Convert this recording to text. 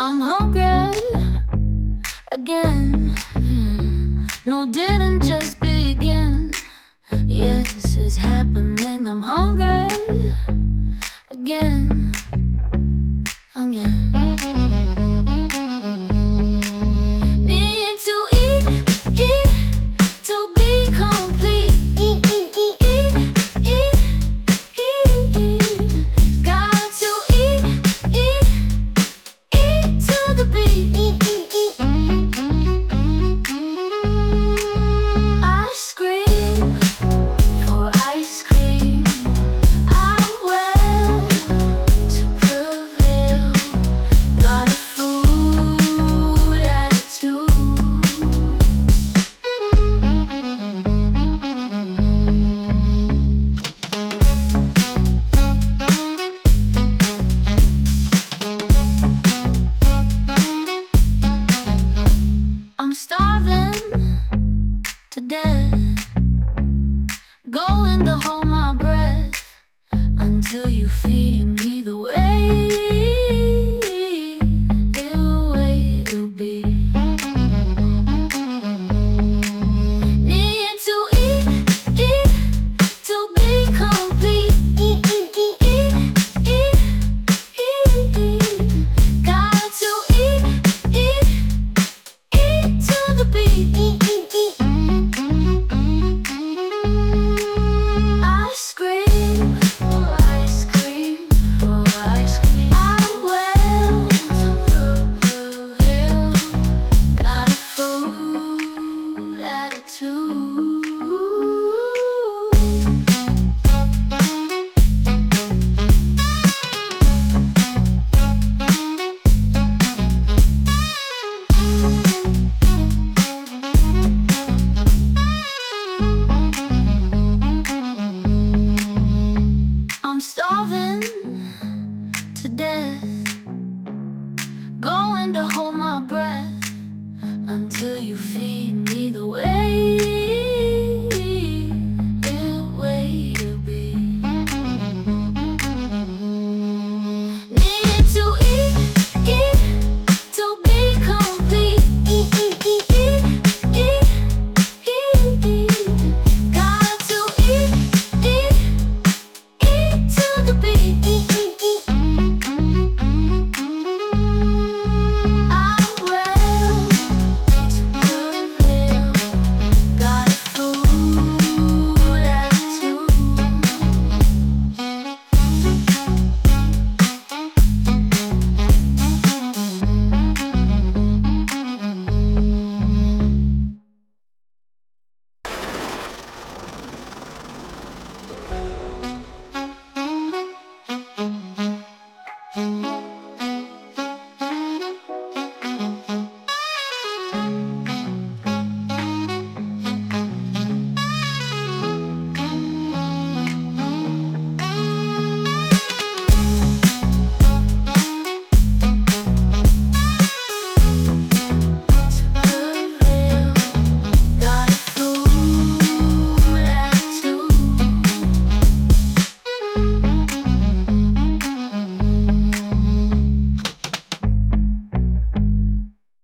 I'm hungry again. No, didn't just begin. Yes, it's happening. I'm hungry again. Again. Need to eat, to be complete. Got to eat to the beat. Ice cream for ice cream. I will to prevail. Got a food attitude. I'm starving to death, going to hold my breath until you feed me the way it'll be. Need to eat to be complete. Got to eat to the beat. Ice cream for ice cream for ice cream. I will prevail. Got a food attitude. I'm starving to death, going to hold my breath until you feed